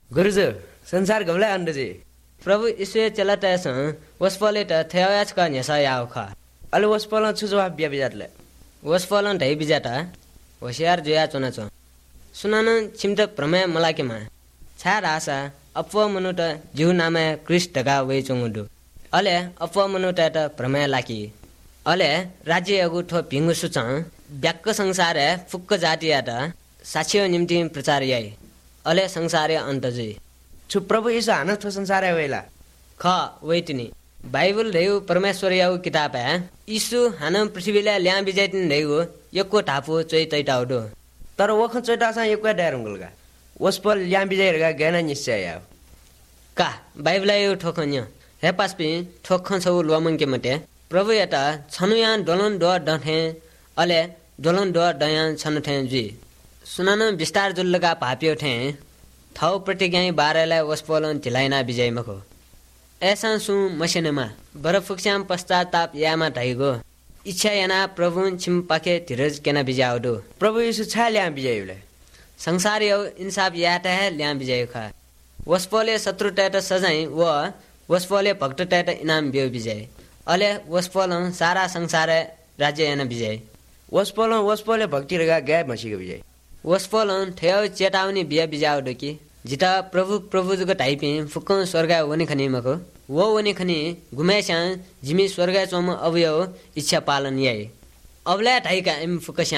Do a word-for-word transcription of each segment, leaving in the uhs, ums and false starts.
गुरुजु संसार गबला अंडजे प्रभु ईश्वर चलता स वसपले त थयाच का नेसा याव खा अले वसपला छु जवाब बिया बिजातले वसपलन ढै बिजाता होशियार जोया चोना चो सुनान छिमत प्रमेय मलाकेमा छा रासा अपव मनुट जिउ नामे क्रिस्ट ढगा वे चोंगुडु अले अपव मनुट त प्रमेय लाकी अले राज्य अगु ठो भिंगु सुच ब्याक्क संसार फुक्क जातिया त साक्षियो निम्ति प्रचार याई अले संसारे अन्त जी छु प्रभु यीशु हान थो संसार वेला ख वेटिनी बाइबल रेउ परमेश्वर याउ किताब है यीशु हान पृथ्वीले ल्या बिजाइतिन रेउ यक्को ढापु चोइ तैटाउडो तर वख चोइटा सा यक्को डायरंगलगा वसपल ल्या बिजाइरगा गना निश्चय या का बाइबल यो ठोखन्य हे पासपि ठोखन छौ लमंके मते प्रभु यता छनुया डलन ड डथे अले डलन ड डयान छनथे जी सुनान विस्तार जुल्लगा भाप्यो थे थाउ प्रतिज्ञाई बारेलाई वसपलन ढिलाइना बिजय मखो ऐसा सु मसेनमा बरफुक्स्याम पश्चाताप यामा ढाइगो इच्छा याना प्रभु छिम पाके धीरज केना बिजाउदो प्रभु यीशु छा ल्या बिजयले संसार यो इंसाफ याता है ल्या बिजय खा वसपले शत्रु टेट सजाई व वसपले भक्त टेट इनाम बियो बिजय अले वसपलन सारा संसार राज्य याना बिजय वसपलन वसपले भक्ति रगा गाय मसीको बिजय वसपलन ठेउ चेतावनी बिया बिजाउदो कि जिता प्रभु प्रभु जुग टाइपि फुक्कन स्वर्ग वनि खनि मको वो वनि खनि गुमेसा जिमी स्वर्ग चोम अवयो इच्छा पालन याई अबला टाइका एम फुकसा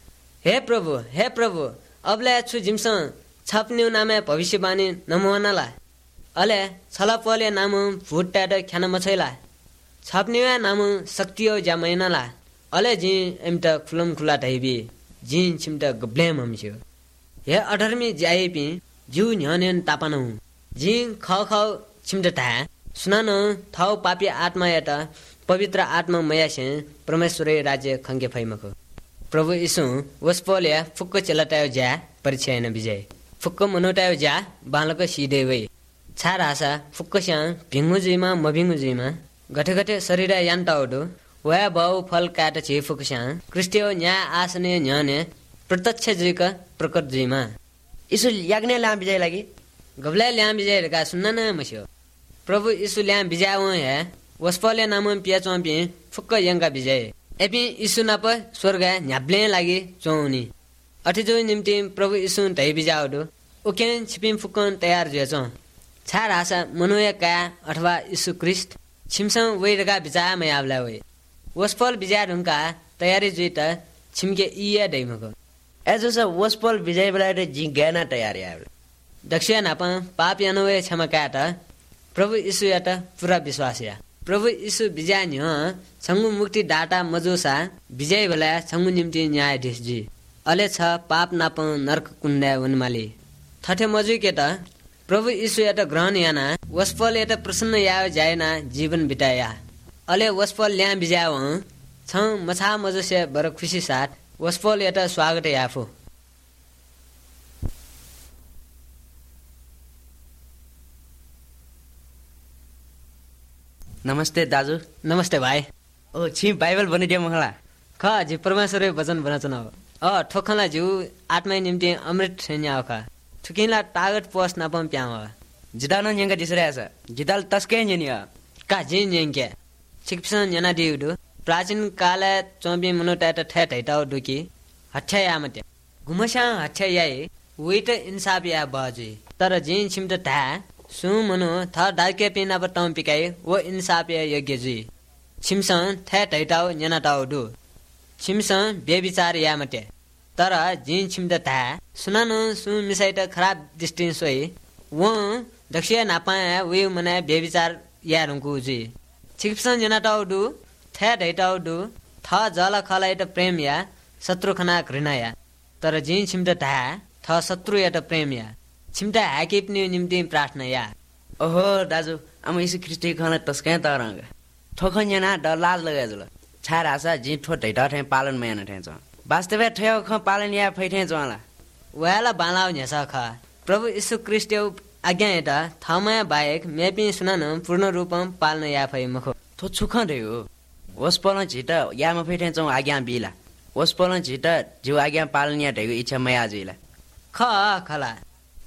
हे प्रभु हे प्रभु अबला छु जिमस छाप्न्यु नामे भविष्यवाणी नमोनाला अले छलपले नाम भुट्टाट ख्यान मछैला छाप्न्युया नाम शक्तियो ज्यामैनाला अले जि एमटा खुलम खुला टाइबि जिन छिमटा गब्लेम हमस्यो हे अधर्मी जाइपि जिउ न्यनेन तापन जिन ख ख छिमटा ता सुनान थाउ पापी आत्मा याता पवित्र आत्मा मयासे परमेश्वर राज्य खंगे फैमको प्रभु यीशु वसपले फुक्क चलटायो ज्या परिचयन विजय फुक्क मनोटायो ज्या बालक सिधे वे छा रासा फुक्क स्या भिंगु जुइमा मभिंगु जुइमा गठे गठे शरीर यान्टाउडो वया बाउ फल काट छि फुक्क स्या क्रिस्टियो न्याय आसने न्याने प्रत्यक्ष जुइक प्रकट जुइमा यीशु याग्ने ल्या बिजय लागि गबला ल्या बिजय रका सुन्न न मस्यो प्रभु यीशु ल्या बिजाव है वसपले नाम पिया चोंपि फुक्क यंगा बिजय एपि यीशु नाप स्वर्ग न्याब्ले लागि चोउनी अठिजो निम्ति प्रभु यीशु तै बिजाउदो ओकेन छिपिम फुक्कन तयार जेचो छा रासा मनुया का अथवा यीशु क्रिस्ट छिमसं वेरगा बिजा मयाबला वे वसपल बिजा ढुंका तयारी जुइत छिमके इया दैमको एजो स वसपल विजय बलाले जि गाना तयार या दक्षिण नापा पाप यानवे क्षमा काटा प्रभु यीशु याता पूरा विश्वास या प्रभु यीशु बिजा नि संगु मुक्ति डाटा मजोसा विजय भला संगु निम्ति न्यायाधीश जी अले छ पाप नाप नरक कुण्डा वनमाली थठे मजु केटा प्रभु यीशु याता ग्रहण याना वसपल याता प्रसन्न या जायना जीवन बिताया अले वसपल ल्या बिजाव छ मछा मजोसे बर खुशी साथ वसपल याता स्वागत याफो नमस्ते दाजु नमस्ते भाइ ओ छि बाइबल बनिदियो मखला ख जी परमेश्वर वचन बनाचन अ ठोखला जिउ आत्मा निम्ति अमृत छैन्या खा ठुकिला तागत पोस नापम प्याव जिदान न्यंगा दिसरेसा जिदाल तस्के न्यनिया का जिन न्यंके छिकसन न्यना दिउदु प्राचीन काल चोबी मनोटाट ठे ठैटाउ दुकी हच्छा या मते गुमसा हच्छा याई वेट इंसाफ या बाजी तर जिन छिमत ता सु मनो थ डाके पिना बटम पिकाई वो इंसाफ या योग्य जी छिमसन ठे ठैटाउ न्यनाटाउ दु छिमसन बेविचार या मते तर जिन छिमत ता सुनानो सु मिसाइट खराब दृष्टि सोई वो दक्षिण नापा वे मने बेविचार या रुंकु जी छिमसन न्यनाटाउ दु थे ढैटाउ दु थ जल खलाइत प्रेम या शत्रु खना घृणा या तर जिन छिमत ता थ शत्रु या त प्रेम या छिमता हाकिप्ने निम्ति प्रार्थना या ओहो दाजु आम यीशु ख्रिस्ट खना तस्कै तरंग ठोखन जना ड लाज लगा जल छार आशा जि ठो ढैटा थे पालन मैन थे ज वास्तव ठेउ ख पालन या फैथे जला वाला बालाउ न्यासा ख प्रभु यीशु ख्रिस्ट आज्ञा एटा थमा बायक मेपि सुनान पूर्ण रूपम पालन या फै मखो थो छुख देउ वसपल झिट यामा फैथे ज आज्ञा बिला वसपल झिट जिउ आज्ञा पालन या ढैको इच्छा मया जिला ख खला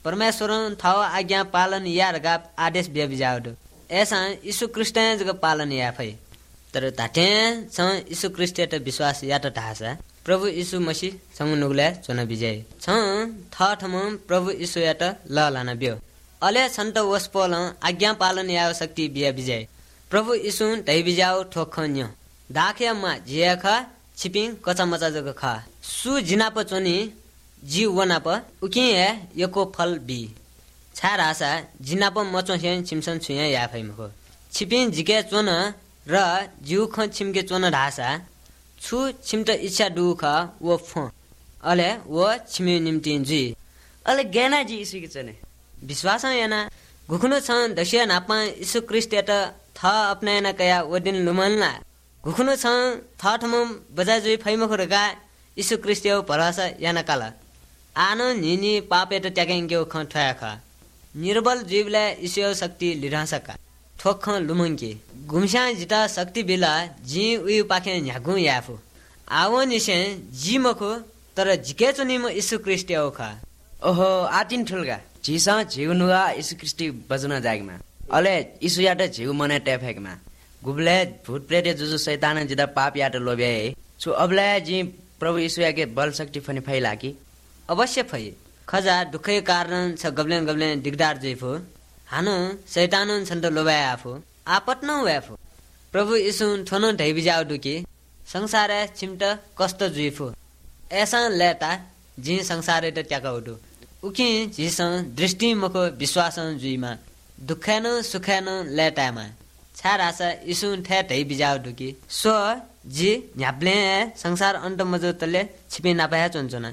परमेश्वरन थाव आज्ञा पालन यारगा आदेश बिया बिजाउदो ऐसा यीशु ख्रिस्ट जग पालन या फै तर ताटे छ यीशु ख्रिस्ट त विश्वास या त ढासा प्रभु यीशु मसीह संग नुगले चुन विजय छ थ ठम प्रभु यीशु या त ल लाना बियो अले सन्त वस्पोल आज्ञा पालन या शक्ति बिया विजय प्रभु यीशु दै बिजाउ ठोखन्य दाखे मा जियाख छिपिङ कचा मचा जग खा सु जिनाप चोनी जी वनाप उकि यको फल बी छार आशा जिनाप मचोसेन छिमसन छुया या फैमको छिपिङ जिके चोन र जिउ ख छिमके चोन ढासा छु छिमट इच्छा दुख वो फ अले वो छिमे निम्ति जुई अले गेना जी यीशु के चने विश्वास याना गुखनो छ दशिया नापा यीशु ख्रिस्ट त थ अपनायना कया वो दिन लुमलना गुखनो छ थ ठम बजा जुई फैमको रगा यीशु ख्रिस्ट भरोसा याना काला आनो निनी पापे त ट्याकेंगे ख ठया ख निर्बल जीवले ईश्वर शक्ति लिरासका ठोख लुमंके गुमसा जिता शक्ति बेला जी उयु पाखे न्यागु याफु आwo निसे जी मखो तर जिके चुनी म यीशु ख्रिस्ट हो खा ओहो आतिन ठुलगा जीसा जीवनुगा यीशु ख्रिस्ट बजना जागमा अले यीशु याट जीव मने टेफेकमा गुबले भूत प्रेत जुजु शैतान जिता पाप याट लोबे छु अबले जी प्रभु यीशु याके बल शक्ति फनि फैला कि अवश्य फै खजा दुखै कारण छ गब्लेन गब्लेन दिगदार जैफो हानो शैतानन छन्त लोबाय आफो आपत न वेफो प्रभु यीशु थोनो ढै बिजाउ दुकी संसार छिमट कष्ट जुइफो ऐसा लेता जी संसार त ट्याका उडु उकि जिस दृष्टि मको विश्वास जुइमा दुखैन सुखैन लेतामा छार आशा यीशु ठे ढै बिजाउ दुकी सो जी न्याब्ले संसार अन्त मजो तले छिपि नापाया चोन्चोना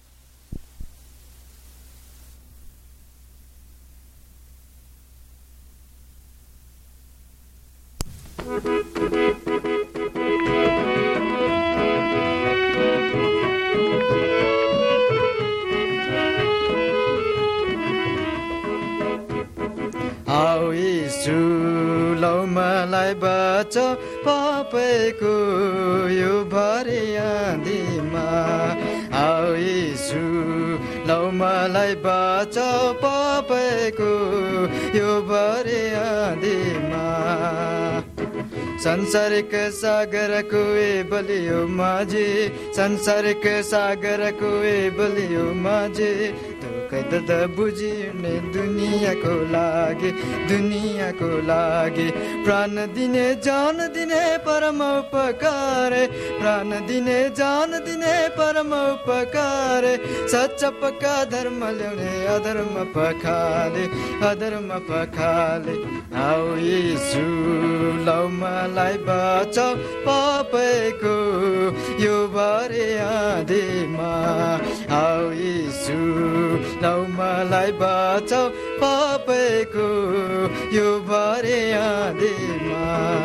आओ यीशु लौ मलाई बचाऊ पापैको यो भारी आँधीमा आओ यीशु लौ मलाई बचाऊ पापैको यो भारी आँधीमा संसारिक सागरको ए बलियो माझे संसारिक सागरको ए बलियो माझे दुःख बुझिने दुनियाँको लागि दुनियाँको लागि प्राण दिने जान दिने परम उपकार प्राण दिने जान दिने परम उपकार सच्चा पक्का धर्म ल्याउने अधर्म पखाले अधर्म पखाले आओ यीशु लौ मलाई बचाऊ पापैको यो भारी आँधीमा आओ यीशु लौ मलाई बचाऊ पापैको यो भारी आँधीमा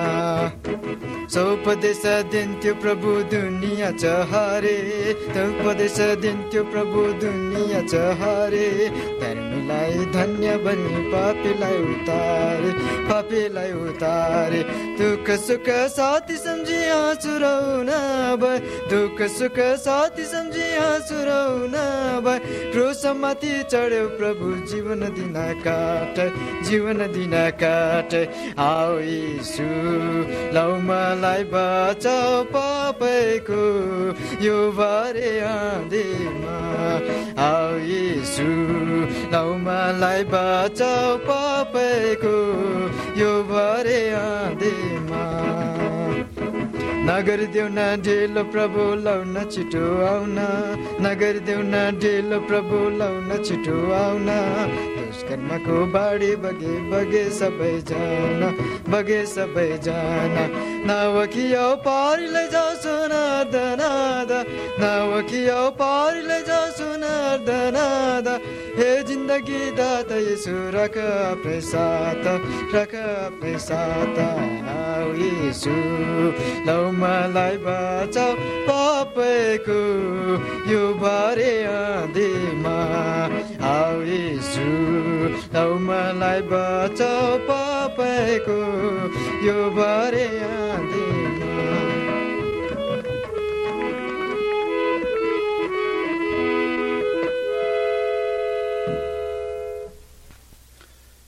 सौपदेश दिन्थ्यो प्रभु दुनियाँ चहारे सौपदेश दिन्थ्यो प्रभु दुनियाँ चहारे धर्मीलाई धन्य बनी पापीलाई उतारे पापीलाई उतारे दुःख सुख साथी सम्झी हाँसु रौन भए दुःख सुख साथी सम्झी हाँसु रौन भए क्रोसमाथि चढ्यो प्रभु जीवन दिन काट जीवन दिन काट आओ यीशु लौ मलाई बचाऊ पापैको यो भारी आँधीमा आओ यीशु लौ मलाई बचाऊ पापैको यो भारी आँधीमा नगर देऊ न ढिलो प्रभु लाउन छिटो आउन नगर देऊ न ढिलो प्रभु लाउन छिटो आउन दुष्कर्मको बाढी बगे बगे सबैजना बगे सबैजना नवकियो पारिले जाऊ सुनाद नाद नवकियो पारिले जाऊ सुनाद नाद हे जिन्दगी दाता यीशु रख अपने साथ रख अपने साथ आओ यीशु लौ मलाई बचाऊ पापैको यो भारी आँधीमा आओ यीशु लौ मलाई बचाऊ पापैको यो भारी आँधीमा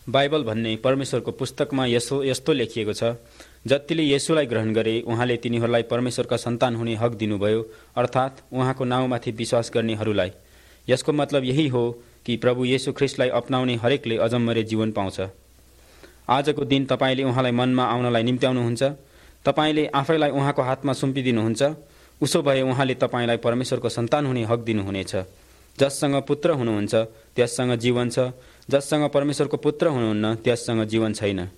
बाइबल भन्ने परमेश्वरको पुस्तकमा यसो यस्तो लेखिएको छ, जतिले येशूलाई ग्रहण गरे उहाँले तिनीहरूलाई परमेश्वरका सन्तान हुने हक दिनुभयो, अर्थात् उहाँको नाउँमाथि विश्वास गर्नेहरूलाई। यसको मतलब यही हो कि प्रभु येशू ख्रिस्टलाई अपनाउने हरेकले अजम्मरे जीवन पाउँछ। आजको दिन तपाईँले उहाँलाई मनमा आउनलाई निम्त्याउनुहुन्छ, तपाईँले आफैलाई उहाँको हातमा सुम्पिदिनुहुन्छ। उसो भए उहाँले तपाईँलाई परमेश्वरको सन्तान हुने हक दिनुहुनेछ। जससँग पुत्र हुनुहुन्छ त्यससँग जीवन छ, जससँग परमेश्वरको पुत्र हुनुहुन्न त्यससँग जीवन छैन।